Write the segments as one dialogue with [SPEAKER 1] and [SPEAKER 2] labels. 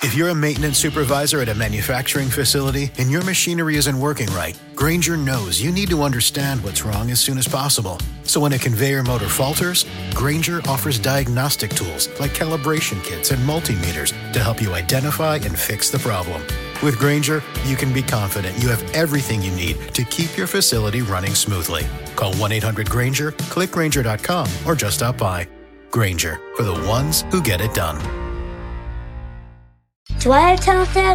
[SPEAKER 1] If you're a maintenance supervisor at a manufacturing facility and your machinery isn't working right, Grainger knows you need to understand what's wrong as soon as possible. So when a conveyor motor falters, Grainger offers diagnostic tools like calibration kits and multimeters to help you identify and fix the problem. With Grainger, you can be confident you have everything you need to keep your facility running smoothly. Call 1-800-GRAINGER, click Grainger.com, or just stop by. Grainger, for the ones who get it done.
[SPEAKER 2] Do I have talent, Dad?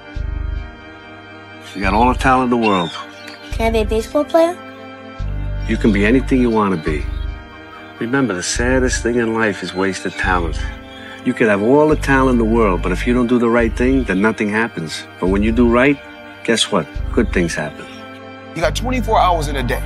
[SPEAKER 3] You got all the talent in the world.
[SPEAKER 2] Can I be a baseball player?
[SPEAKER 3] You can be anything you want to be. Remember, the saddest thing in life is wasted talent. You could have all the talent in the world, but if you don't do the right thing, then nothing happens. But when you do right, guess what? Good things happen.
[SPEAKER 4] You got 24 hours in a day.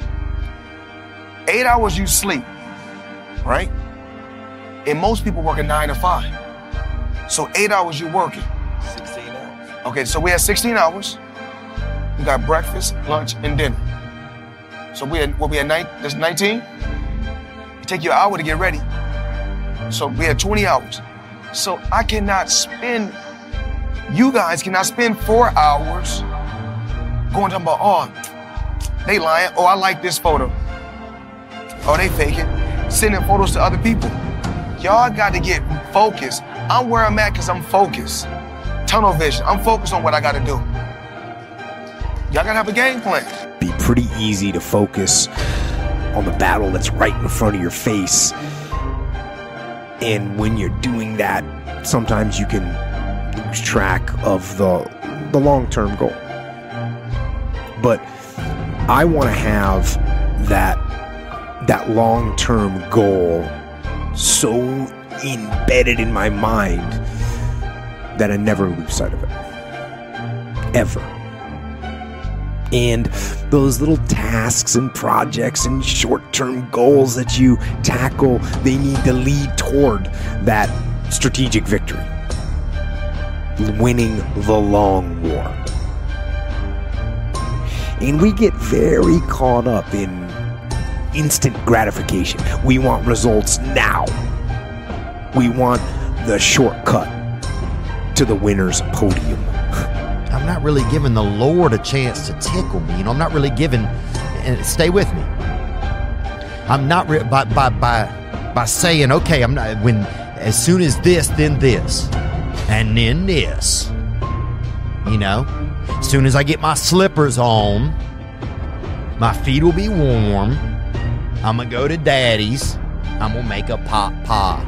[SPEAKER 4] 8 hours you sleep, right? And most people work a 9 to 5. So 8 hours you're working.
[SPEAKER 5] 16 hours.
[SPEAKER 4] Okay, so we had 16 hours. We got breakfast, lunch, and dinner. So we had 19? It take you an hour to get ready. So we had 20 hours. So I cannot spend, you guys cannot spend 4 hours going talking about, oh, they lying. Oh, I like this photo. Oh, they faking. Sending photos to other people. Y'all got to get focused. I'm where I'm at because I'm focused. Tunnel vision. I'm focused on what I got to do. Y'all got to have a game plan.
[SPEAKER 6] Be pretty easy to focus on the battle that's right in front of your face. And when you're doing that, sometimes you can lose track of the long-term goal. But I want to have that long-term goal so embedded in my mind that I never lose sight of it. Ever. And those little tasks and projects and short-term goals that you tackle, they need to lead toward that strategic victory. Winning the long war. And we get very caught up in instant gratification. We want results now. We want the shortcut to the winner's podium.
[SPEAKER 7] I'm not really giving the Lord a chance to tickle me. I'm not really giving, and stay with me. I'm not by saying, okay, I'm not, when as soon as this, then this, and then this. As soon as I get my slippers on, my feet will be warm. I'm gonna go to Daddy's. I'm gonna make a pot pie.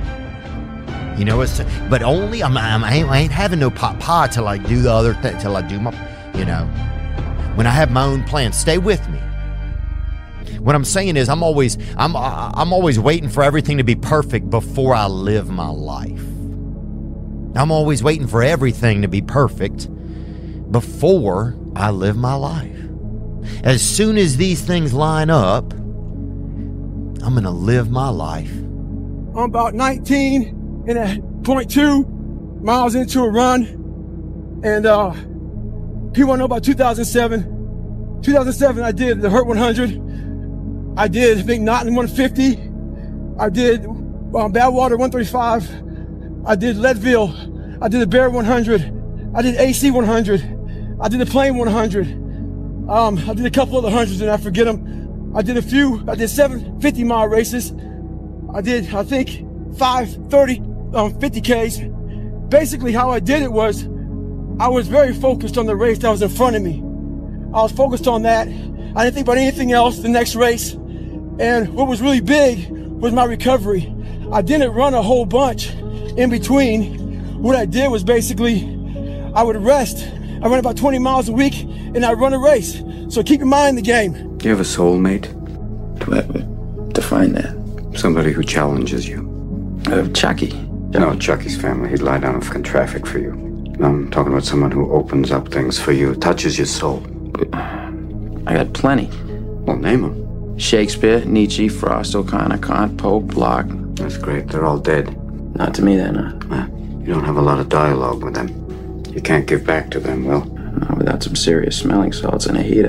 [SPEAKER 7] But only I ain't having no pot pie till I do the other thing. Till I do my, when I have my own plan. Stay with me. What I'm saying is, I'm always waiting for everything to be perfect before I live my life. I'm always waiting for everything to be perfect before I live my life. As soon as these things line up, I'm gonna live my life.
[SPEAKER 8] I'm about 19 and at 0.2 miles into a run, and people want to know about 2007. 2007, I did the Hurt 100. I did McNaughton 150. I did Badwater 135. I did Leadville. I did the Bear 100. I did AC 100. I did the Plain 100. I did a couple other hundreds and I forget them. I did a few. I did 7 50-mile races. I did, I think, 5 30 50Ks. Basically, how I did it was I was very focused on the race that was in front of me. I was focused on that. I didn't think about anything else the next race. And what was really big was my recovery. I didn't run a whole bunch in between. What I did was basically I would rest. I run about 20 miles a week and I run a race. So keep your mind in the game.
[SPEAKER 9] Do you have a soulmate?
[SPEAKER 10] Do I define that?
[SPEAKER 9] Somebody who challenges you.
[SPEAKER 10] Chucky.
[SPEAKER 9] No, Chucky's family. He'd lie down in fucking traffic for you. I'm talking about someone who opens up things for you, touches your soul.
[SPEAKER 10] I got plenty.
[SPEAKER 9] Well, name them.
[SPEAKER 10] Shakespeare, Nietzsche, Frost, O'Connor, Kant, Pope, Locke.
[SPEAKER 9] That's great. They're all dead.
[SPEAKER 10] Not to me, they're not.
[SPEAKER 9] You don't have a lot of dialogue with them. You can't give back to them, Will.
[SPEAKER 10] Without some serious smelling salts and a heater.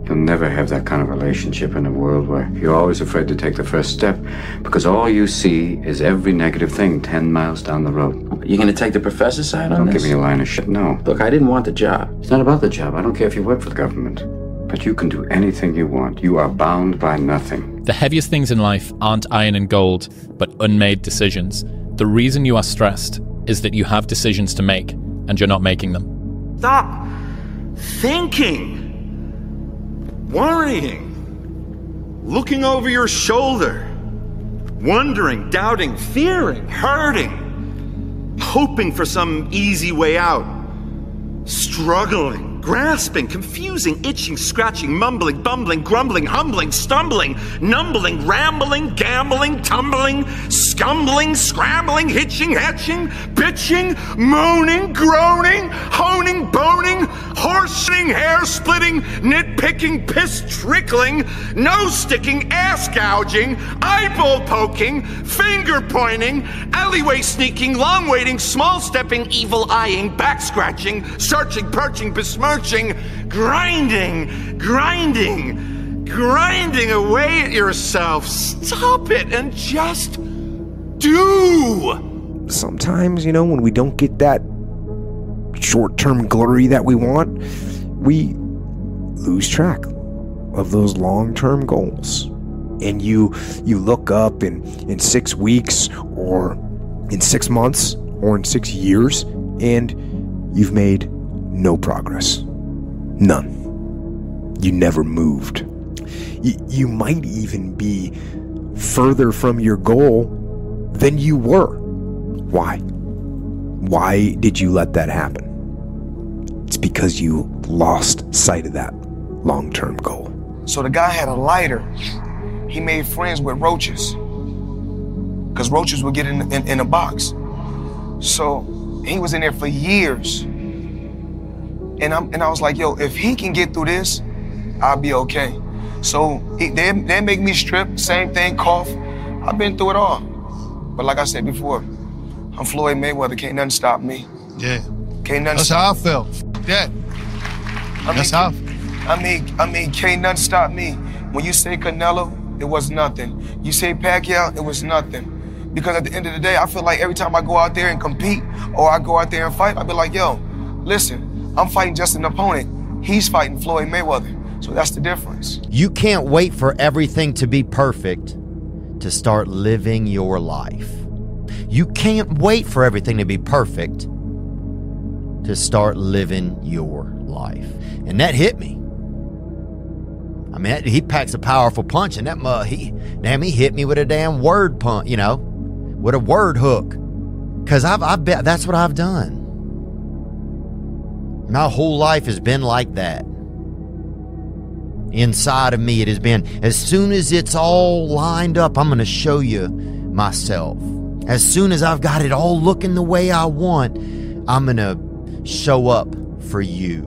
[SPEAKER 9] You'll never have that kind of relationship in a world where you're always afraid to take the first step because all you see is every negative thing 10 miles down the road.
[SPEAKER 10] You gonna take the professor's side on
[SPEAKER 9] Don't
[SPEAKER 10] this?
[SPEAKER 9] give me a line of shit, no.
[SPEAKER 10] Look, I didn't want the job.
[SPEAKER 9] It's not about the job. I don't care if you work for the government. But you can do anything you want. You are bound by nothing.
[SPEAKER 5] The heaviest things in life aren't iron and gold, but unmade decisions. The reason you are stressed is that you have decisions to make, and you're not making them.
[SPEAKER 11] Stop thinking, worrying, looking over your shoulder, wondering, doubting, fearing, hurting, hoping for some easy way out, struggling, grasping, confusing, itching, scratching, mumbling, bumbling, grumbling, humbling, stumbling, numbling, rambling, gambling, tumbling, scumbling, scrambling, hitching, hatching, bitching, moaning, groaning, honing, boning, horsing, hair splitting, nitpicking, piss trickling, nose sticking, ass gouging, eyeball poking, finger pointing, alleyway sneaking, long waiting, small stepping, evil eyeing, back scratching, searching, perching, besmirching, grinding away at yourself. Stop it and just do.
[SPEAKER 6] Sometimes, when we don't get that short-term glory that we want, we lose track of those long-term goals. And you look up in 6 weeks or in 6 months or in 6 years, and you've made no progress. None. You never moved. You might even be further from your goal than you were. Why? Why did you let that happen? It's because you lost sight of that long-term goal.
[SPEAKER 4] So the guy had a lighter. He made friends with roaches because roaches would get in a box. So he was in there for years. And I was like, yo, if he can get through this, I'll be okay. So they make me strip, same thing, cough. I've been through it all. But like I said before, I'm Floyd Mayweather. Can't nothing stop me.
[SPEAKER 12] Yeah.
[SPEAKER 4] Can't nothing
[SPEAKER 12] That's
[SPEAKER 4] stop
[SPEAKER 12] how I felt. Yeah. That's how.
[SPEAKER 4] I mean, can't nothing stop me. When you say Canelo, it was nothing. You say Pacquiao, it was nothing. Because at the end of the day, I feel like every time I go out there and compete or I go out there and fight, I be like, yo, listen, I'm fighting just an opponent. He's fighting Floyd Mayweather. So that's the difference.
[SPEAKER 7] You can't wait for everything to be perfect to start living your life. You can't wait for everything to be perfect to start living your life. And that hit me. I mean, he packs a powerful punch, and he hit me with a damn word punch, with a word hook. Because I've bet that's what I've done. My whole life has been like that. Inside of me, it has been, as soon as it's all lined up, I'm going to show you myself. As soon as I've got it all looking the way I want, I'm going to show up for you.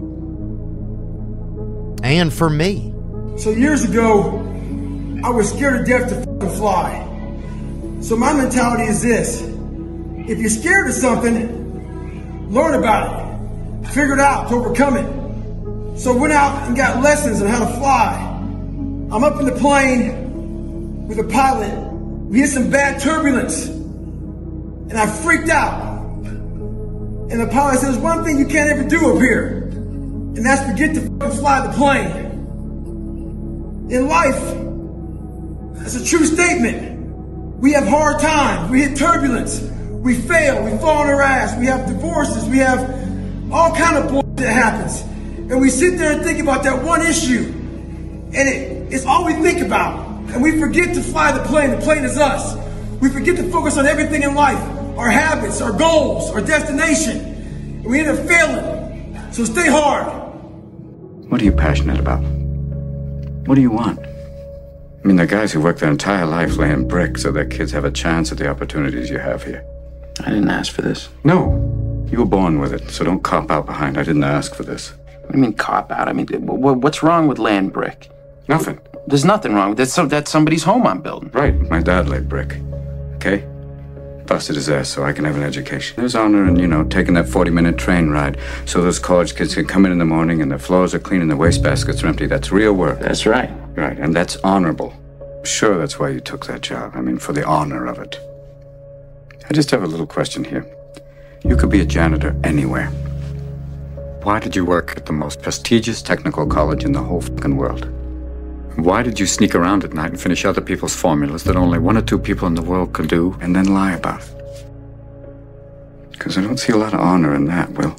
[SPEAKER 7] And for me.
[SPEAKER 8] So years ago, I was scared to death to fucking fly. So my mentality is this. If you're scared of something, learn about it. Figure it out to overcome it. So I went out and got lessons on how to fly. I'm up in the plane with a pilot. We hit some bad turbulence. And I freaked out. And the pilot said, there's one thing you can't ever do up here. And that's forget to fucking fly the plane. In life, that's a true statement. We have hard times. We hit turbulence. We fail. We fall on our ass. We have divorces. We have all kind of bullshit that happens. And we sit there and think about that one issue. And it's all we think about. And we forget to fly the plane. The plane is us. We forget to focus on everything in life. Our habits, our goals, our destination. And we end up failing. So stay hard.
[SPEAKER 9] What are you passionate about? What do you want? I mean, the guys who work their entire life laying bricks so their kids have a chance at the opportunities you have here.
[SPEAKER 10] I didn't ask for this.
[SPEAKER 9] No. You were born with it, so don't cop out behind. I didn't ask for this.
[SPEAKER 10] What do you mean cop out? I mean, what's wrong with laying brick?
[SPEAKER 9] Nothing.
[SPEAKER 10] There's nothing wrong with it. That's somebody's home I'm building.
[SPEAKER 9] Right. My dad laid brick. Okay? busted his ass so I can have an education. There's honor in, taking that 40-minute train ride so those college kids can come in the morning and their floors are clean and their wastebaskets are empty. That's real work.
[SPEAKER 10] That's right.
[SPEAKER 9] Right, and that's honorable. Sure, that's why you took that job. I mean, for the honor of it. I just have a little question here. You could be a janitor anywhere. Why did you work at the most prestigious technical college in the whole fucking world? Why did you sneak around at night and finish other people's formulas that only 1 or 2 people in the world could do and then lie about it? Because I don't see a lot of honor in that, Will.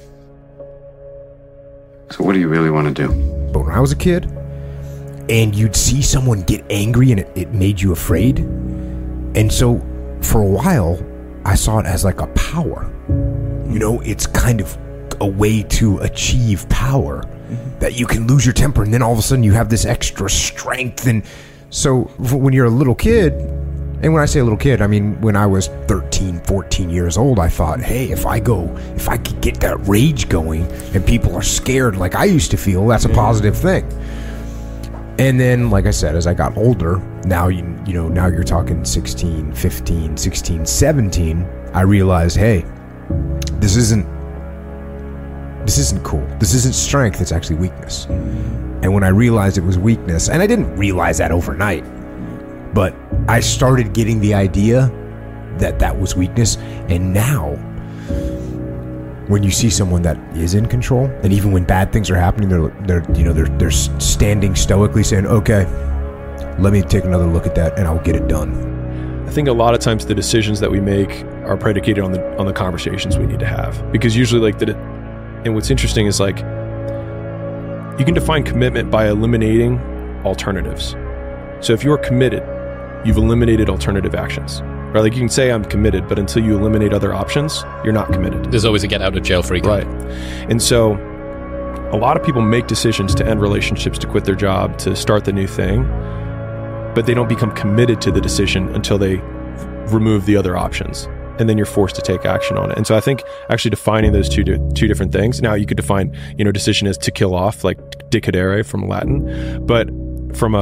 [SPEAKER 9] So what do you really want to do?
[SPEAKER 6] But when I was a kid, and you'd see someone get angry and it made you afraid. And so for a while, I saw it as like a power. It's kind of a way to achieve power, that you can lose your temper and then all of a sudden you have this extra strength. And so when you're a little kid, and when I say a little kid, I mean when I was 13, 14 years old, I thought, hey, if I could get that rage going and people are scared like I used to feel, that's a positive thing. And then, like I said, as I got older, now now you're talking 16, 15, 16, 17, I realized, hey, this isn't cool. This isn't strength, it's actually weakness. And when I realized it was weakness, and I didn't realize that overnight, but I started getting the idea that that was weakness. And now, when you see someone that is in control, and even when bad things are happening, they're standing stoically saying, okay, let me take another look at that and I'll get it done.
[SPEAKER 13] I think a lot of times the decisions that we make are predicated on the conversations we need to have, because usually and what's interesting is like, you can define commitment by eliminating alternatives. So if you're committed, you've eliminated alternative actions. Right? Like you can say I'm committed, but until you eliminate other options, you're not committed.
[SPEAKER 5] There's always a get out of jail free card.
[SPEAKER 13] Right. And so a lot of people make decisions to end relationships, to quit their job, to start the new thing, but they don't become committed to the decision until they remove the other options. And then you're forced to take action on it. And so I think actually defining those two different things. Now you could define, decision as to kill off, like decidere from Latin, but from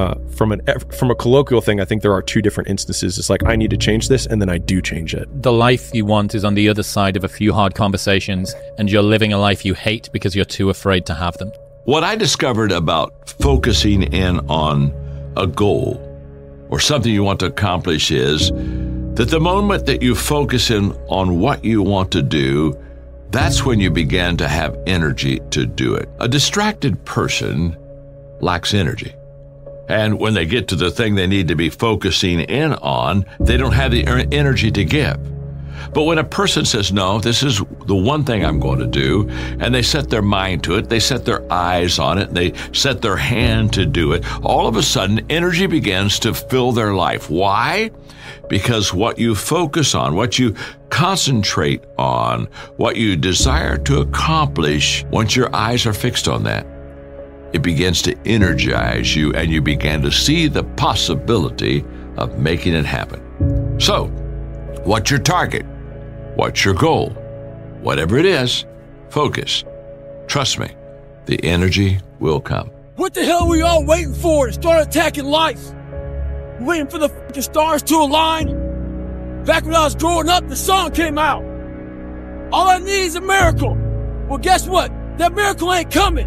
[SPEAKER 13] a colloquial thing, I think there are 2 different instances. It's like, I need to change this, and then I do change it.
[SPEAKER 5] The life you want is on the other side of a few hard conversations, and you're living a life you hate because you're too afraid to have them.
[SPEAKER 14] What I discovered about focusing in on a goal or something you want to accomplish is that the moment that you focus in on what you want to do, that's when you begin to have energy to do it. A distracted person lacks energy. And when they get to the thing they need to be focusing in on, they don't have the energy to give. But when a person says, no, this is the one thing I'm going to do, and they set their mind to it, they set their eyes on it, they set their hand to do it, all of a sudden energy begins to fill their life. Why? Because what you focus on, what you concentrate on, what you desire to accomplish, once your eyes are fixed on that, it begins to energize you, and you begin to see the possibility of making it happen. So, what's your target? What's your goal? Whatever it is, focus. Trust me, the energy will come.
[SPEAKER 8] What the hell are we all waiting for to start attacking life? Waiting for the fucking stars to align? Back when I was growing up, the song came out. All I need is a miracle. Well, guess what? That miracle ain't coming.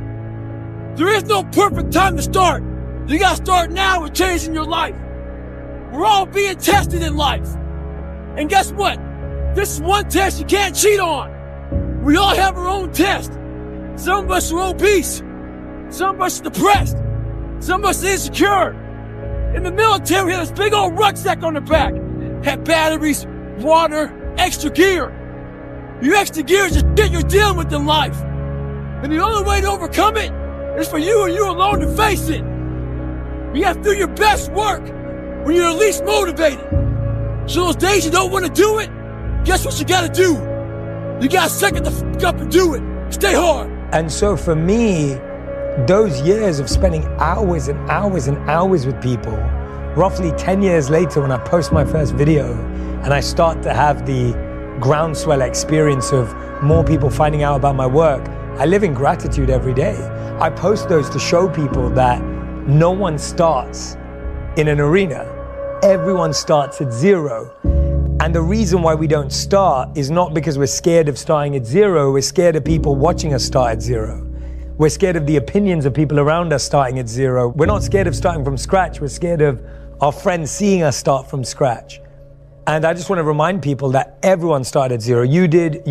[SPEAKER 8] There is no perfect time to start. You gotta start now with changing your life. We're all being tested in life. And guess what? This is one test you can't cheat on. We all have our own test. Some of us are obese. Some of us are depressed. Some of us are insecure. In the military, we had this big old rucksack on the back. Had batteries, water, extra gear. Your extra gear is just shit you're dealing with in life. And the only way to overcome it is for you and you alone to face it. You have to do your best work when you're least motivated. So those days you don't want to do it, guess what you gotta do? You gotta suck it the fuck up and do it. Stay hard.
[SPEAKER 15] And so for me, those years of spending hours and hours and hours with people, roughly 10 years later when I post my first video and I start to have the groundswell experience of more people finding out about my work, I live in gratitude every day. I post those to show people that no one starts in an arena. Everyone starts at zero. And the reason why we don't start is not because we're scared of starting at zero. We're scared of people watching us start at zero. We're scared of the opinions of people around us starting at zero. We're not scared of starting from scratch. We're scared of our friends seeing us start from scratch. And I just want to remind people that everyone started at zero. You did,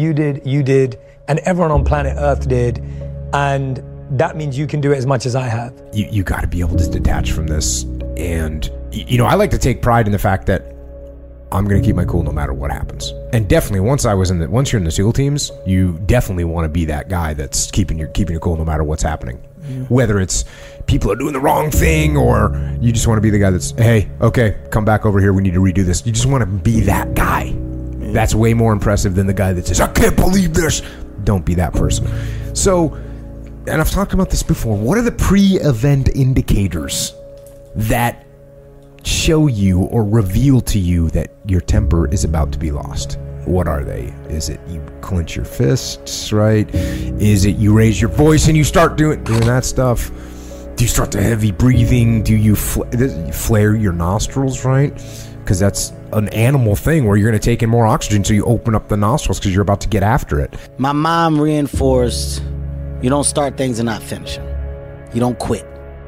[SPEAKER 15] and everyone on planet Earth did. And that means you can do it as much as I have.
[SPEAKER 6] You got to be able to detach from this. And, I like to take pride in the fact that I'm going to keep my cool no matter what happens. And definitely once you're in the SEAL teams, you definitely want to be that guy that's keeping your cool no matter what's happening. Yeah. Whether it's people are doing the wrong thing or you just want to be the guy that's, hey, okay, come back over here. We need to redo this. You just want to be that guy. Yeah. That's way more impressive than the guy that says, I can't believe this. Don't be that person. So, and I've talked about this before. What are the pre-event indicators that show you or reveal to you that your temper is about to be lost? What are they? Is it you clench your fists, right? Is it you raise your voice and you start doing that stuff? Do you start to heavy breathing? Do you flare your nostrils, right? Because that's an animal thing where you're going to take in more oxygen, so you open up the nostrils because you're about to get after it.
[SPEAKER 16] My mom reinforced, you don't start things and not finish them. You don't quit.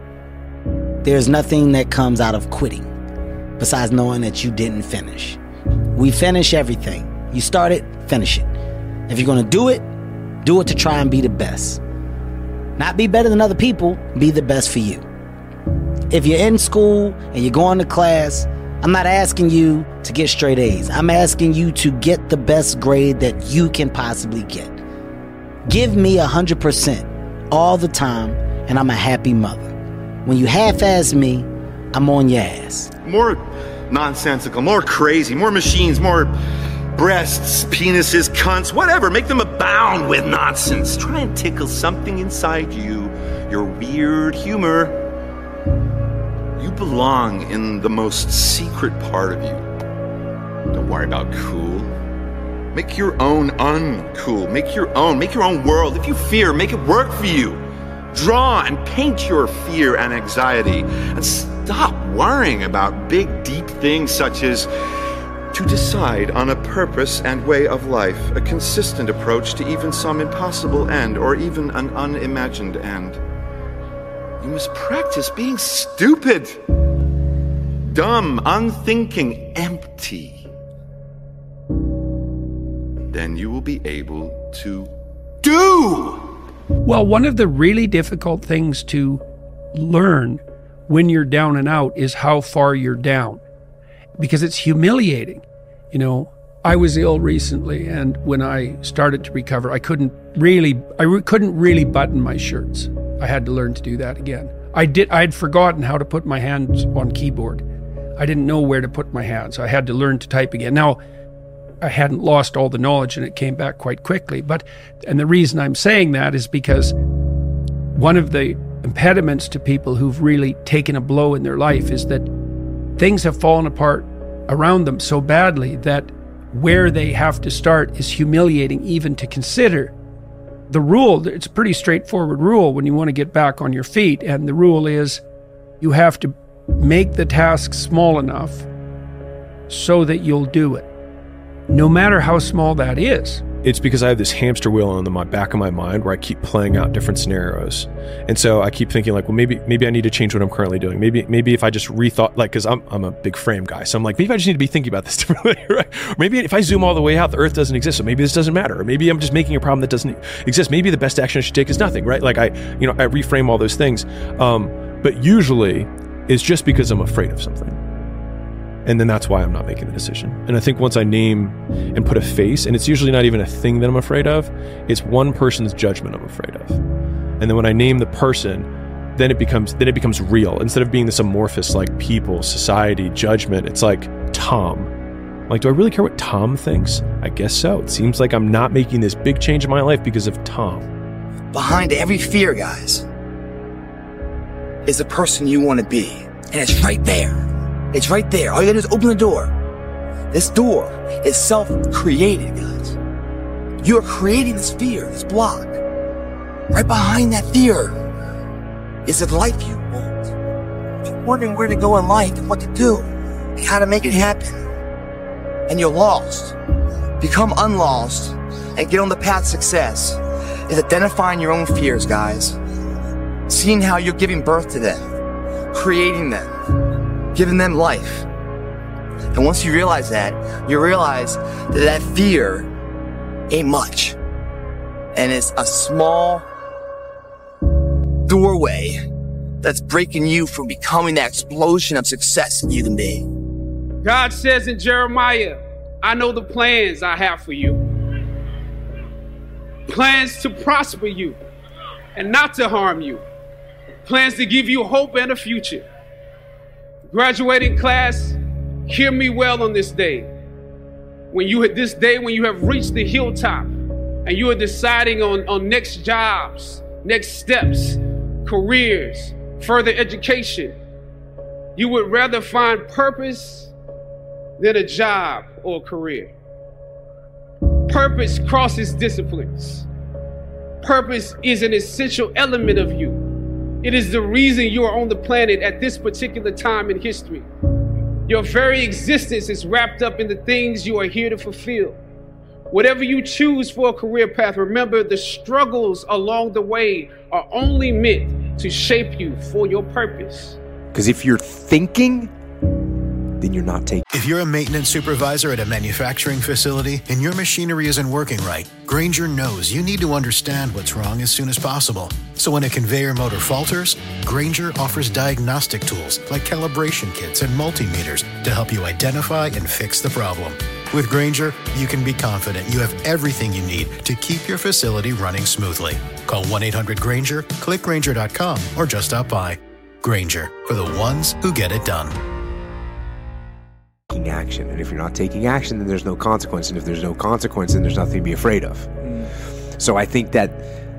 [SPEAKER 16] There's nothing that comes out of quitting besides knowing that you didn't finish. We finish everything. You start it, finish it. If you're going to do it to try and be the best. Not be better than other people, be the best for you. If you're in school and you're going to class, I'm not asking you to get straight A's. I'm asking you to get the best grade that you can possibly get. Give me 100% all the time, and I'm a happy mother. When you half-ass me, I'm on your ass.
[SPEAKER 11] More nonsensical, more crazy, more machines, more breasts, penises, cunts, whatever. Make them abound with nonsense. Try and tickle something inside you, your weird humor. You belong in the most secret part of you. Don't worry about cool. Make your own uncool. Make your own world. If you fear, make it work for you. Draw and paint your fear and anxiety, and stop worrying about big, deep things such as to decide on a purpose and way of life, a consistent approach to even some impossible end or even an unimagined end. You must practice being stupid, dumb, unthinking, empty. Then you will be able to do.
[SPEAKER 17] Well, one of the really difficult things to learn when you're down and out is how far you're down, because it's humiliating. I was ill recently, and when I started to recover, I couldn't really button my shirts. I had to learn to do that again. I had forgotten how to put my hands on keyboard. I didn't know where to put my hands. I had to learn to type again. Now, I hadn't lost all the knowledge, and it came back quite quickly. And the reason I'm saying that is because one of the impediments to people who've really taken a blow in their life is that things have fallen apart around them so badly that where they have to start is humiliating even to consider. The rule, it's a pretty straightforward rule when you want to get back on your feet, and the rule is you have to make the task small enough so that you'll do it, no matter how small that is.
[SPEAKER 13] It's because I have this hamster wheel on the back of my mind where I keep playing out different scenarios. And so I keep thinking like, well, maybe I need to change what I'm currently doing. Maybe if I just rethought, like, because I'm a big frame guy. So I'm like, maybe I just need to be thinking about this differently, right? Or maybe if I zoom all the way out, the Earth doesn't exist. So maybe this doesn't matter. Or maybe I'm just making a problem that doesn't exist. Maybe the best action I should take is nothing, right? Like I reframe all those things. But usually it's just because I'm afraid of something. And then that's why I'm not making the decision. And I think once I name and put a face, and it's usually not even a thing that I'm afraid of, it's one person's judgment I'm afraid of. And then when I name the person, then it becomes real. Instead of being this amorphous, like people, society, judgment, it's like Tom. Like, do I really care what Tom thinks? I guess so. It seems like I'm not making this big change in my life because of Tom.
[SPEAKER 18] Behind every fear, guys, is the person you want to be. And it's right there. It's right there. All you gotta do is open the door. This door is self-created, guys. You're creating this fear, this block. Right behind that fear is the life you want. If you're wondering where to go in life and what to do and how to make it happen, and you're lost, become unlost, and get on the path to success is identifying your own fears, guys. Seeing how you're giving birth to them, creating them, giving them life. And once you realize that, you realize that fear ain't much. And it's a small doorway that's breaking you from becoming that explosion of success that you can be.
[SPEAKER 19] God says in Jeremiah, I know the plans I have for you. Plans to prosper you and not to harm you. Plans to give you hope and a future. Graduating class, hear me well on this day. When you have reached the hilltop and you are deciding on next jobs, next steps, careers, further education, you would rather find purpose than a job or a career. Purpose crosses disciplines. Purpose is an essential element of you. It is the reason you are on the planet at this particular time in history. Your very existence is wrapped up in the things you are here to fulfill. Whatever you choose for a career path, remember the struggles along the way are only meant to shape you for your purpose.
[SPEAKER 6] Because if you're thinking, then you're not taking.
[SPEAKER 1] If you're a maintenance supervisor at a manufacturing facility and your machinery isn't working right, Grainger knows you need to understand what's wrong as soon as possible. So when a conveyor motor falters, Grainger offers diagnostic tools like calibration kits and multimeters to help you identify and fix the problem. With Grainger, you can be confident you have everything you need to keep your facility running smoothly. Call 1-800-GRAINGER, click Grainger.com, or just stop by. Grainger, for the ones who get it done.
[SPEAKER 6] Taking action, and if you're not taking action, then there's no consequence, and if there's no consequence, then there's nothing to be afraid of. So I think that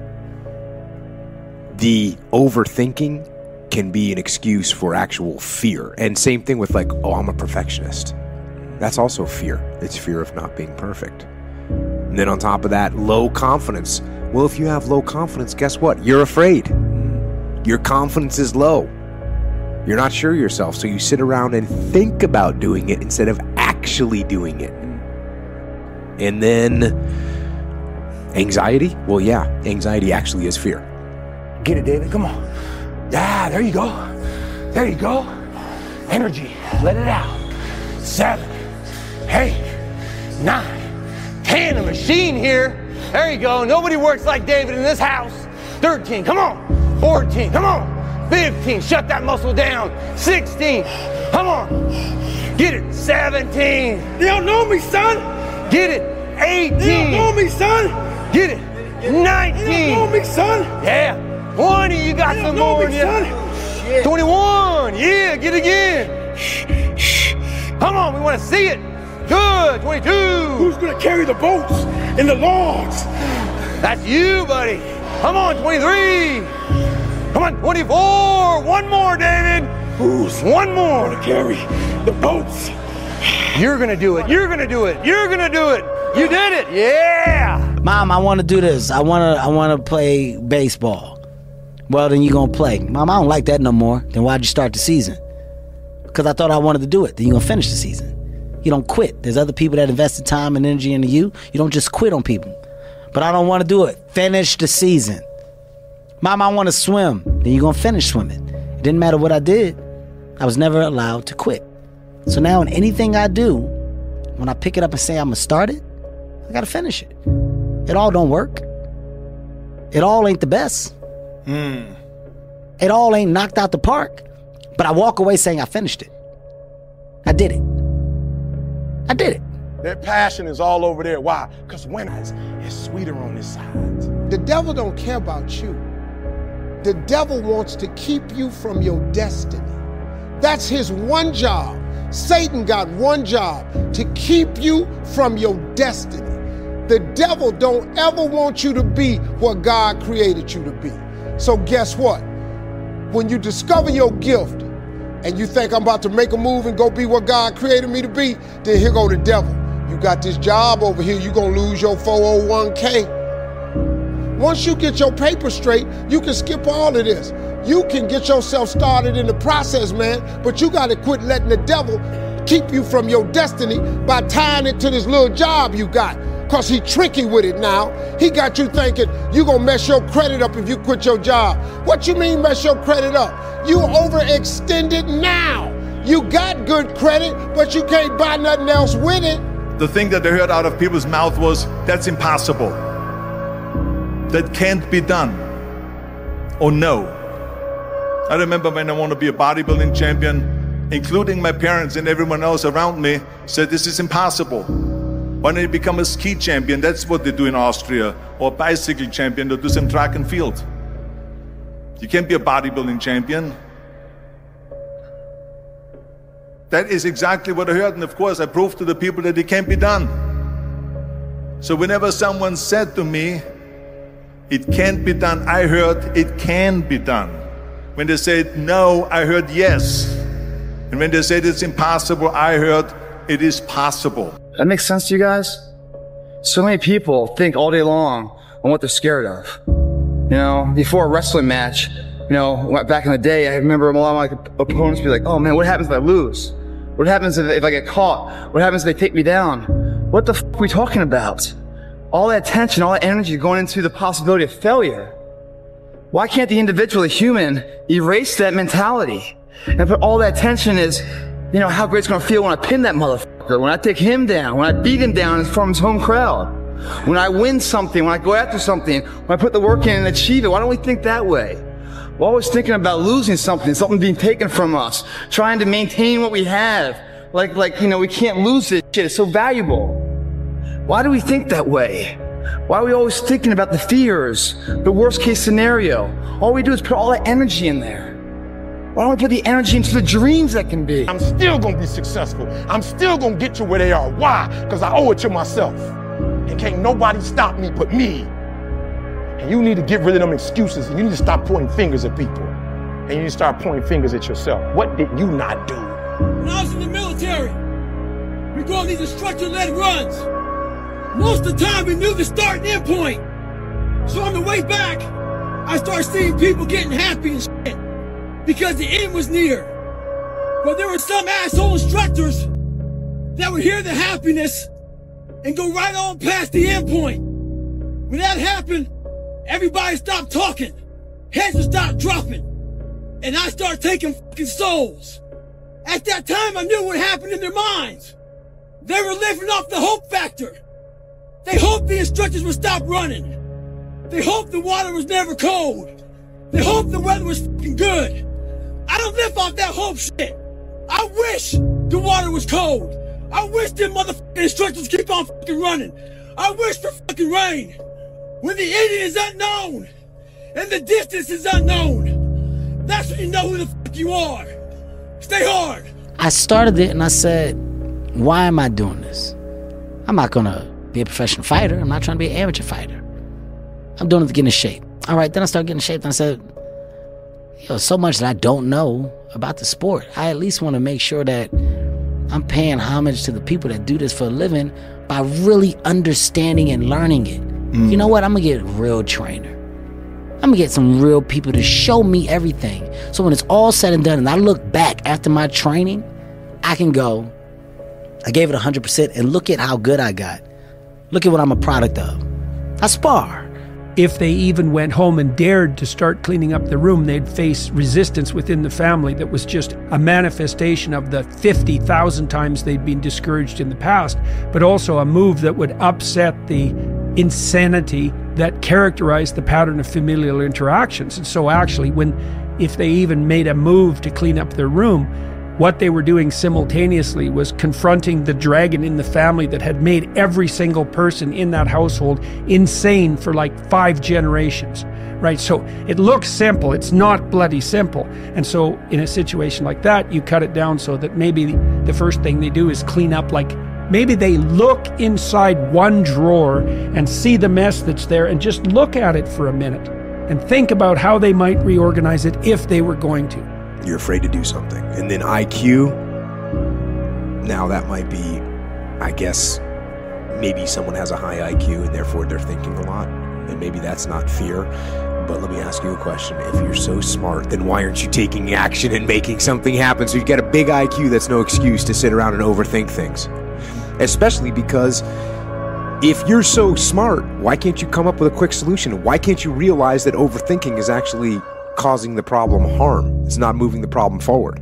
[SPEAKER 6] the overthinking can be an excuse for actual fear, and same thing with like, oh, I'm a perfectionist. That's also fear. It's fear of not being perfect. And then on top of that, low confidence. Well, if you have low confidence, guess what? You're afraid. Your confidence is low. You're not sure of yourself, so you sit around and think about doing it instead of actually doing it. And then anxiety? Well, yeah, anxiety actually is fear.
[SPEAKER 18] Get it, David, come on. Yeah, there you go. There you go. Energy, let it out. 7, 8, 9, 10, a machine here. There you go, nobody works like David in this house. 13, come on. 14, come on. 15, shut that muscle down. 16, come on. Get it. 17.
[SPEAKER 8] You don't know me, son.
[SPEAKER 18] Get it. 18.
[SPEAKER 8] You don't know me, son.
[SPEAKER 18] Get it. 19.
[SPEAKER 8] You don't know me, son.
[SPEAKER 18] Yeah. 20, you got some more in you. 21, yeah, get it again. Come on, we want to see it. Good, 22.
[SPEAKER 8] Who's going to carry the boats and the logs?
[SPEAKER 18] That's you, buddy. Come on, 23. Come on, 24. One more, David.
[SPEAKER 8] Who's
[SPEAKER 18] one more?
[SPEAKER 8] Gonna carry the boats?
[SPEAKER 18] You're gonna do it. You're gonna do it. You're gonna do it. You did it. Yeah.
[SPEAKER 16] Mom, I want to do this. I want to play baseball. Well, then you gonna play. Mom, I don't like that no more. Then why'd you start the season? Because I thought I wanted to do it. Then you gonna finish the season. You don't quit. There's other people that invested time and energy into you. You don't just quit on people. But I don't want to do it. Finish the season. Mom, I want to swim. Then you're going to finish swimming. It didn't matter what I did. I was never allowed to quit. So now in anything I do, when I pick it up and say I'm going to start it, I got to finish it. It all don't work. It all ain't the best. It all ain't knocked out the park. But I walk away saying I finished it. I did it. I did it.
[SPEAKER 20] Their passion is all over there. Why? Because winners is sweeter on this side.
[SPEAKER 21] The devil don't care about you. The devil wants to keep you from your destiny. That's his one job. Satan got one job, to keep you from your destiny. The devil don't ever want you to be what God created you to be. So guess what? When you discover your gift and you think I'm about to make a move and go be what God created me to be, then here go the devil. You got this job over here, you're gonna lose your 401k. Once you get your paper straight, you can skip all of this. You can get yourself started in the process, man, but you gotta quit letting the devil keep you from your destiny by tying it to this little job you got. Cause he tricky with it now. He got you thinking you gonna mess your credit up if you quit your job. What you mean mess your credit up? You overextended now. You got good credit, but you can't buy nothing else with it.
[SPEAKER 2] The thing that I heard out of people's mouth was, that's impossible. That can't be done. Or no. I remember when I wanted to be a bodybuilding champion, including my parents and everyone else around me, said this is impossible. Why don't you become a ski champion? That's what they do in Austria. Or a bicycle champion, they'll do some track and field. You can't be a bodybuilding champion. That is exactly what I heard, and of course I proved to the people that it can't be done. So whenever someone said to me, it can't be done, I heard it can be done. When they said no, I heard yes. And when they said it's impossible, I heard it is possible.
[SPEAKER 18] That makes sense to you guys? So many people think all day long on what they're scared of. You know, before a wrestling match, you know, back in the day, I remember a lot of my opponents be like, oh man, what happens if I lose? What happens if I get caught? What happens if they take me down? What the f are we talking about? All that tension, all that energy going into the possibility of failure. Why can't the individual, the human, erase that mentality and put all that tension is, you know, how great it's gonna feel when I pin that motherfucker, when I take him down, when I beat him down in front of his home crowd, when I win something, when I go after something, when I put the work in and achieve it. Why don't we think that way? We're always thinking about losing something, something being taken from us, trying to maintain what we have. Like, you know, we can't lose this shit. It's so valuable. Why do we think that way? Why are we always thinking about the fears, the worst case scenario? All we do is put all that energy in there. Why don't we put the energy into the dreams that can be?
[SPEAKER 20] I'm still gonna be successful. I'm still gonna get to where they are. Why? Because I owe it to myself. And can't nobody stop me but me. And you need to get rid of them excuses, and you need to stop pointing fingers at people. And you need to start pointing fingers at yourself. What did you not do?
[SPEAKER 8] When I was in the military, we go on these instructor-led runs. Most of the time, we knew the start and end point. So on the way back, I started seeing people getting happy and shit because the end was near. But there were some asshole instructors that would hear the happiness and go right on past the end point. When that happened, everybody stopped talking. Heads would stop dropping. And I started taking fucking souls. At that time, I knew what happened in their minds. They were living off the hope factor. They hoped the instructors would stop running. They hoped the water was never cold. They hoped the weather was fucking good. I don't live off that hope shit. I wish the water was cold. I wish them motherfucking instructors keep on fucking running. I wish for fucking rain. When the ending is unknown and the distance is unknown, that's when you know who the fuck you are. Stay hard.
[SPEAKER 16] I started it and I said, why am I doing this? I'm not gonna be a professional fighter. I'm not trying to be an amateur fighter. I'm doing it to get in shape. All right, then I started getting in shape and I said, so much that I don't know about the sport. I at least want to make sure that I'm paying homage to the people that do this for a living by really understanding and learning it. You know what? I'm gonna get a real trainer. I'm gonna get some real people to show me everything. So when it's all said and done and I look back after my training, I can go, I gave it 100% and look at how good I got. Look at what I'm a product of. I spar.
[SPEAKER 17] If they even went home and dared to start cleaning up the room, they'd face resistance within the family that was just a manifestation of the 50,000 times they'd been discouraged in the past, but also a move that would upset the insanity that characterized the pattern of familial interactions. And so actually, if they even made a move to clean up their room, what they were doing simultaneously was confronting the dragon in the family that had made every single person in that household insane for like 5 generations, right? So it looks simple. It's not bloody simple. And so in a situation like that, you cut it down so that maybe the first thing they do is clean up, like maybe they look inside one drawer and see the mess that's there and just look at it for a minute and think about how they might reorganize it if they were going to.
[SPEAKER 6] You're afraid to do something. And then IQ, now that might be, I guess, maybe someone has a high IQ and therefore they're thinking a lot. And maybe that's not fear. But let me ask you a question. If you're so smart, then why aren't you taking action and making something happen? So you get a big IQ, that's no excuse to sit around and overthink things. Especially because if you're so smart, why can't you come up with a quick solution? Why can't you realize that overthinking is actually causing the problem harm? It's not moving the problem forward.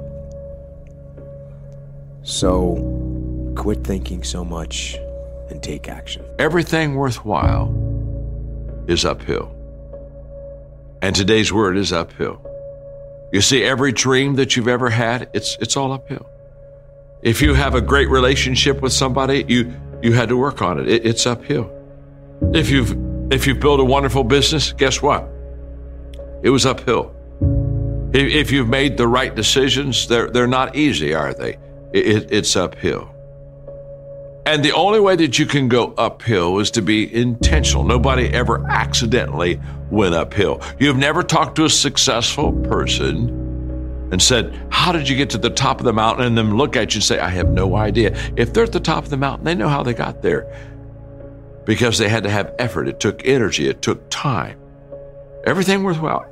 [SPEAKER 6] So quit thinking so much and take action.
[SPEAKER 14] Everything worthwhile is uphill. And today's word is uphill. You see, every dream that you've ever had, it's all uphill. If you have a great relationship with somebody, you had to work on it. It's uphill. If you've built a wonderful business, guess what? It was uphill. If you've made the right decisions, they're not easy, are they? It's uphill. And the only way that you can go uphill is to be intentional. Nobody ever accidentally went uphill. You've never talked to a successful person and said, how did you get to the top of the mountain? And then look at you and say, I have no idea. If they're at the top of the mountain, they know how they got there. Because they had to have effort. It took energy. It took time. Everything worthwhile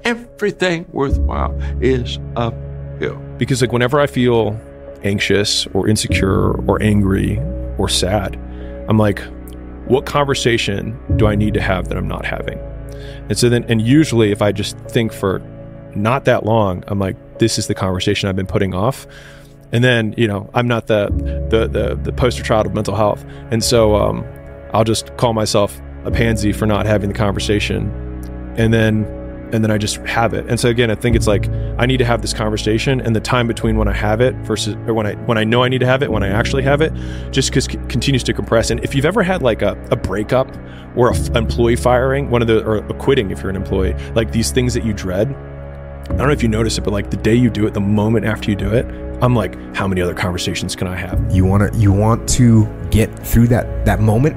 [SPEAKER 14] is uphill.
[SPEAKER 13] Because like whenever I feel anxious or insecure or angry or sad, I'm like, what conversation do I need to have that I'm not having? And so then, and usually if I just think for not that long, I'm like, this is the conversation I've been putting off. And then, I'm not the poster child of mental health. And so I'll just call myself a pansy for not having the conversation. And then I just have it. And so again, I think it's like, I need to have this conversation, and the time between when I have it versus, or when I know I need to have it, when I actually have it, just continues to compress. And if you've ever had like a breakup or an employee firing, or a quitting if you're an employee, like these things that you dread, I don't know if you notice it, but like the day you do it, the moment after you do it, I'm like, how many other conversations can I have?
[SPEAKER 6] You want to get through that moment?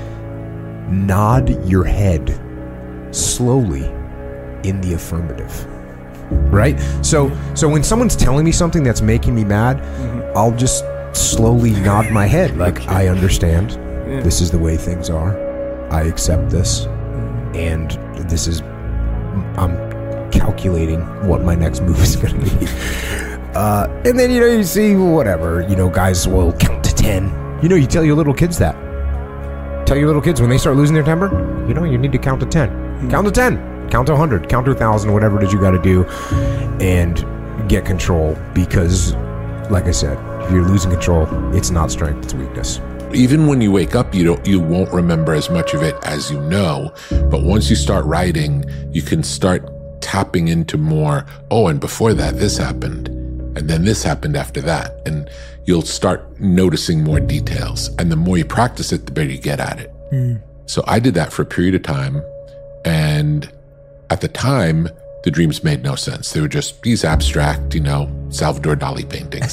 [SPEAKER 6] Nod your head slowly in the affirmative, right? So when someone's telling me something that's making me mad, I'll just slowly nod my head like, I understand. This is the way things are. I accept this, and this is, I'm calculating what my next move is going to be. And then, you see whatever, guys will count to 10. You tell your little kids that. Tell your little kids when they start losing their temper, you need to count to 10. Count to 10. Count to 100. Count to 1,000, whatever it is you got to do, and get control. Because, like I said, if you're losing control, it's not strength, it's weakness.
[SPEAKER 3] Even when you wake up, you won't remember as much of it as you know. But once you start writing, you can start tapping into more. Oh, and before that, this happened. And then this happened after that. And you'll start noticing more details. And the more you practice it, the better you get at it. So I did that for a period of time. And at the time, the dreams made no sense. They were just these abstract, Salvador Dali paintings.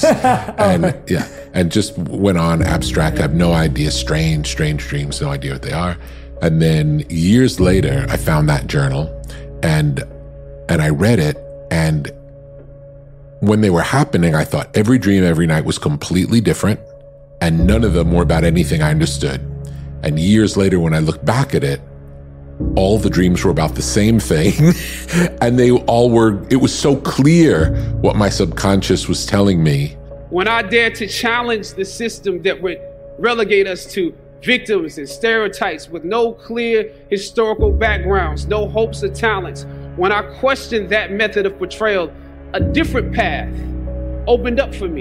[SPEAKER 3] And just went on abstract. I have no idea. Strange dreams, no idea what they are. And then years later, I found that journal and I read it. And when they were happening, I thought every dream every night was completely different, and none of them were about anything I understood. And years later, when I looked back at it, all the dreams were about the same thing. And they all were, it was so clear what my subconscious was telling me.
[SPEAKER 19] When I dared to challenge the system that would relegate us to victims and stereotypes with no clear historical backgrounds, no hopes or talents, when I questioned that method of portrayal, a different path opened up for me.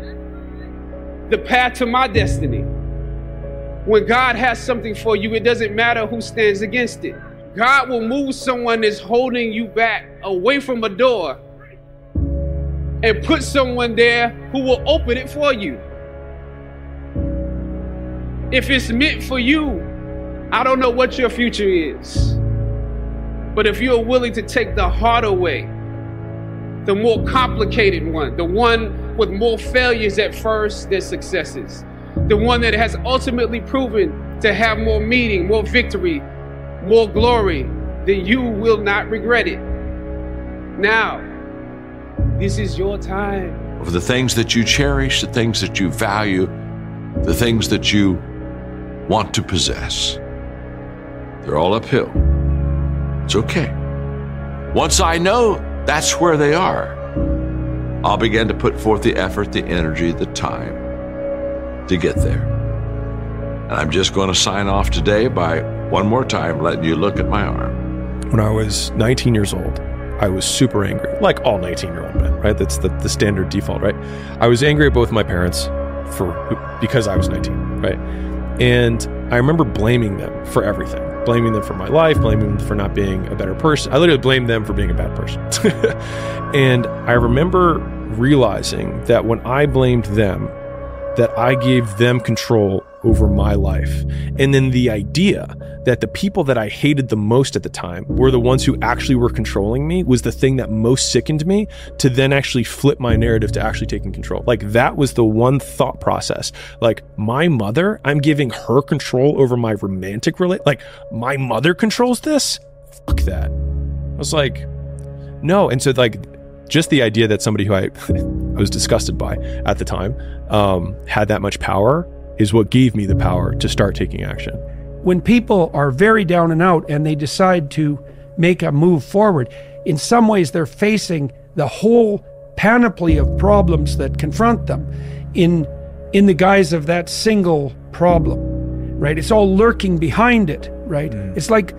[SPEAKER 19] The path to my destiny. When God has something for you, it doesn't matter who stands against it. God will move someone that's holding you back away from a door and put someone there who will open it for you. If it's meant for you, I don't know what your future is. But if you're willing to take the harder way, the more complicated one, the one with more failures at first than successes, the one that has ultimately proven to have more meaning, more victory, more glory, then you will not regret it. Now, this is your time.
[SPEAKER 14] Of the things that you cherish, the things that you value, the things that you want to possess, they're all uphill. It's okay. Once I know that's where they are, I'll begin to put forth the effort, the energy, the time to get there. And I'm just going to sign off today by one more time letting you look at my arm.
[SPEAKER 13] When I was 19 years old, I was super angry, like all 19-year-old men, right? That's the standard default, right? I was angry at both my parents because I was 19, right? And I remember blaming them for everything, blaming them for my life, blaming them for not being a better person. I literally blamed them for being a bad person. And I remember realizing that when I blamed them, that I gave them control over my life. And then the idea that the people that I hated the most at the time were the ones who actually were controlling me was the thing that most sickened me, to then actually flip my narrative to actually taking control. Like, that was the one thought process. Like, my mother, I'm giving her control over my romantic relationship. Like, my mother controls this? Fuck that. I was like, no. And so, like, just the idea that somebody who I was disgusted by at the time had that much power is what gave me the power to start taking action.
[SPEAKER 17] When people are very down and out and they decide to make a move forward, in some ways they're facing the whole panoply of problems that confront them in the guise of that single problem, right? It's all lurking behind it, right? It's like,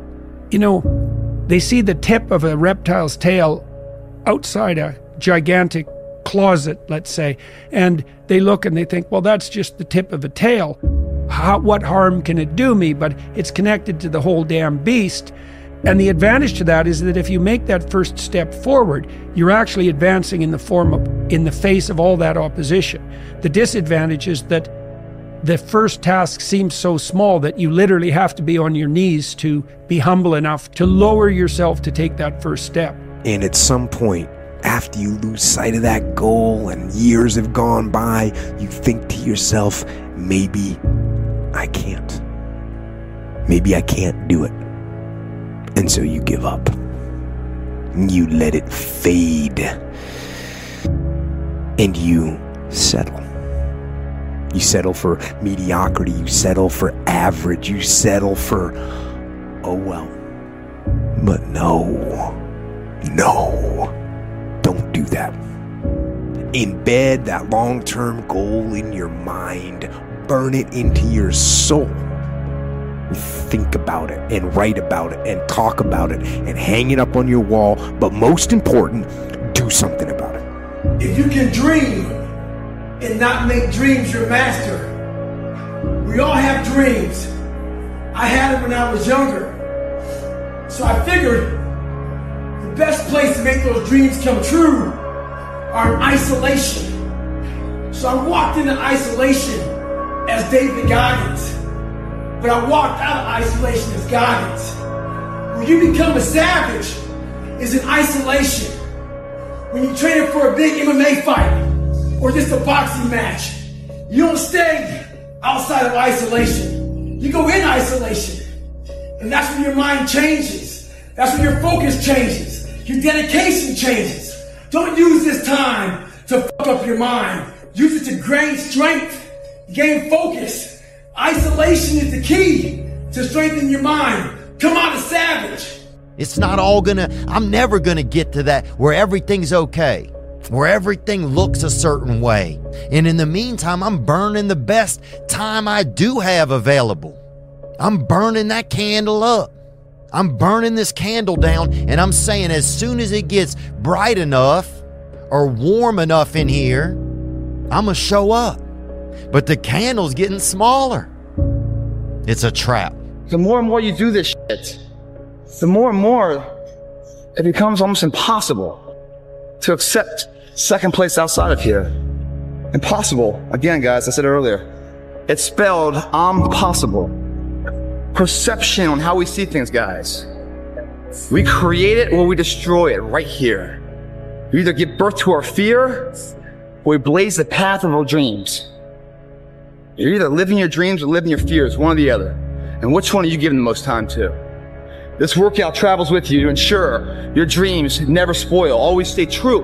[SPEAKER 17] they see the tip of a reptile's tail outside a gigantic closet, let's say, and they look and they think, well, that's just the tip of a tail. What harm can it do me? But it's connected to the whole damn beast. And the advantage to that is that if you make that first step forward, you're actually advancing in the face of all that opposition. The disadvantage is that the first task seems so small that you literally have to be on your knees to be humble enough to lower yourself to take that first step.
[SPEAKER 6] And at some point, after you lose sight of that goal and years have gone by, you think to yourself, maybe I can't. Maybe I can't do it. And so you give up. You let it fade. And you settle. You settle for mediocrity. You settle for average. You settle for, oh well. But no. Don't do that. Embed that long-term goal in your mind. Burn it into your soul. Think about it and write about it and talk about it and hang it up on your wall. But most important, do something about it.
[SPEAKER 8] If you can dream and not make dreams your master, we all have dreams. I had them when I was younger. So I figured the best place to make those dreams come true are in isolation. So I walked into isolation as David Goggins, but I walked out of isolation as Goggins. When you become a savage is in isolation. When you're training for a big MMA fight or just a boxing match, you don't stay outside of isolation. You go in isolation. And that's when your mind changes. That's when your focus changes. Your dedication changes. Don't use this time to fuck up your mind. Use it to gain strength, gain focus. Isolation is the key to strengthen your mind. Come on, a savage.
[SPEAKER 7] It's not all I'm never gonna get to that where everything's okay, where everything looks a certain way. And in the meantime, I'm burning the best time I do have available. I'm burning that candle up. I'm burning this candle down, and I'm saying as soon as it gets bright enough or warm enough in here, I'm gonna show up. But the candle's getting smaller. It's a trap.
[SPEAKER 18] The more and more you do this shit, the more and more it becomes almost impossible to accept second place outside of here. Impossible. Again, guys, I said it earlier. It's spelled impossible. Perception on how we see things, guys. We create it or we destroy it right here. We either give birth to our fear or we blaze the path of our dreams. You're either living your dreams or living your fears, one or the other. And which one are you giving the most time to? This workout travels with you to ensure your dreams never spoil, always stay true.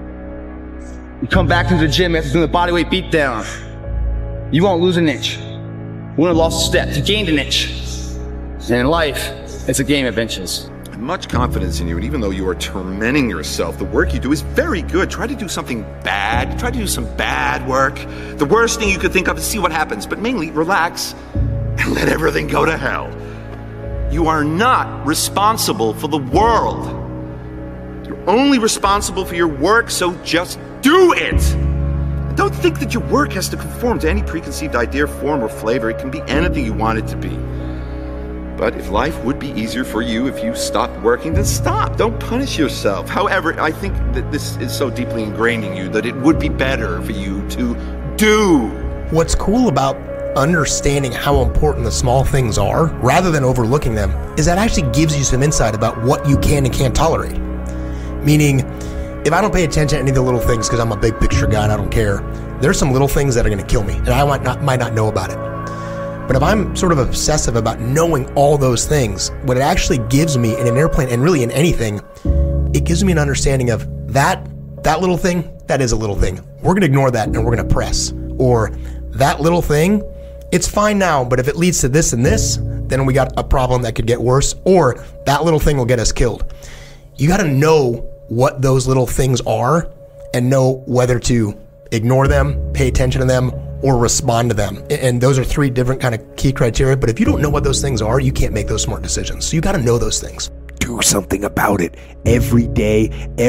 [SPEAKER 18] You come back to the gym after doing the bodyweight beat down. You won't lose an inch. You won't have lost a step. You gained an inch. And in life, it's a game of inches.
[SPEAKER 11] much confidence in you, and even though you are tormenting yourself, the work you do is very good. Try to do something bad. Try to do some bad work. The worst thing you could think of is see what happens, but mainly relax and let everything go to hell. You are not responsible for the world. You're only responsible for your work, so just do it. And don't think that your work has to conform to any preconceived idea, form, or flavor. It can be anything you want it to be. But if life would be easier for you if you stopped working, then stop. Don't punish yourself. However, I think that this is so deeply ingrained in you that it would be better for you to do.
[SPEAKER 12] What's cool about understanding how important the small things are, rather than overlooking them, is that actually gives you some insight about what you can and can't tolerate. Meaning, if I don't pay attention to any of the little things because I'm a big picture guy and I don't care, there's some little things that are going to kill me and I might not know about it. But if I'm sort of obsessive about knowing all those things, what it actually gives me in an airplane and really in anything, it gives me an understanding of that little thing, that is a little thing. We're going to ignore that and we're going to press. Or that little thing, it's fine now, but if it leads to this and this, then we got a problem that could get worse, or that little thing will get us killed. You got to know what those little things are and know whether to ignore them, pay attention to them, or respond to them. And those are three different kind of key criteria. But if you don't know what those things are, you can't make those smart decisions. So you got to know those things.
[SPEAKER 6] Do something about it every day.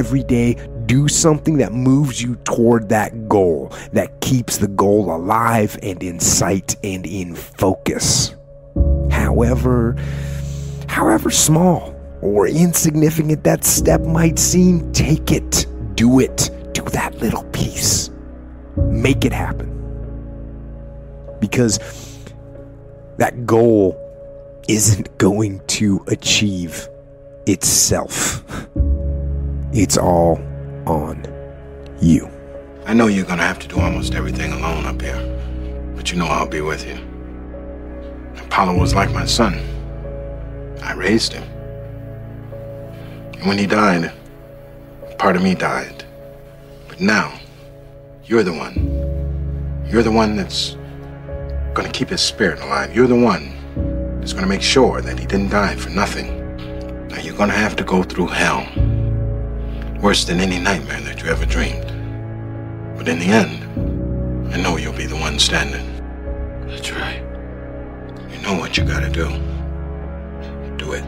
[SPEAKER 6] Do something that moves you toward that goal, that keeps the goal alive and in sight and in focus. However small or insignificant that step might seem, take it, do it, do that little piece. Make it happen. Because that goal isn't going to achieve itself. It's all on you.
[SPEAKER 22] I know you're gonna have to do almost everything alone up here, but you know I'll be with you. Apollo was like my son. I raised him. And when he died, part of me died. But now, you're the one. You're the one that's gonna keep his spirit alive. You're the one that's gonna make sure that he didn't die for nothing. Now you're gonna have to go through hell. Worse than any nightmare that you ever dreamed. But in the end, I know you'll be the one standing. That's right. You know what you gotta do. Do it.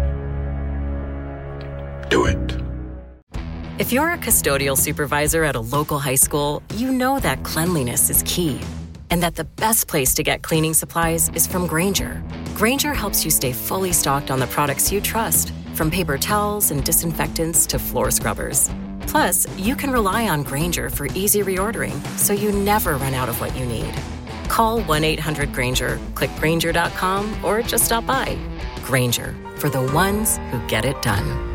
[SPEAKER 22] Do it.
[SPEAKER 23] If you're a custodial supervisor at a local high school, you know that cleanliness is key. And that the best place to get cleaning supplies is from Grainger. Grainger helps you stay fully stocked on the products you trust, from paper towels and disinfectants to floor scrubbers. Plus, you can rely on Grainger for easy reordering, so you never run out of what you need. Call 1-800-GRAINGER, click Grainger.com, or just stop by. Grainger, for the ones who get it done.